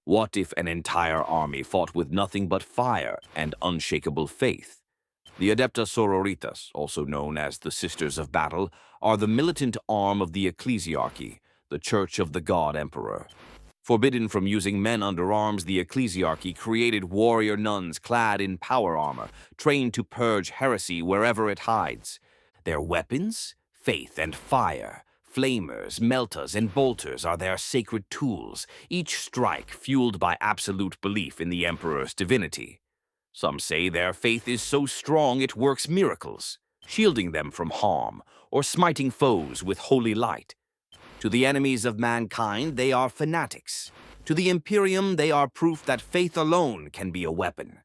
What if an entire army fought with nothing but fire and unshakable faith? The Adepta Sororitas, also known as the Sisters of Battle, are the militant arm of the Ecclesiarchy, the Church of the God Emperor. Forbidden from using men under arms, the Ecclesiarchy created warrior nuns clad in power armor, trained to purge heresy wherever it hides. Their weapons? Faith and fire. Flamers, melters, and bolters are their sacred tools, each strike fueled by absolute belief in the Emperor's divinity. Some say their faith is so strong it works miracles, shielding them from harm or smiting foes with holy light. To the enemies of mankind, they are fanatics. To the Imperium, they are proof that faith alone can be a weapon.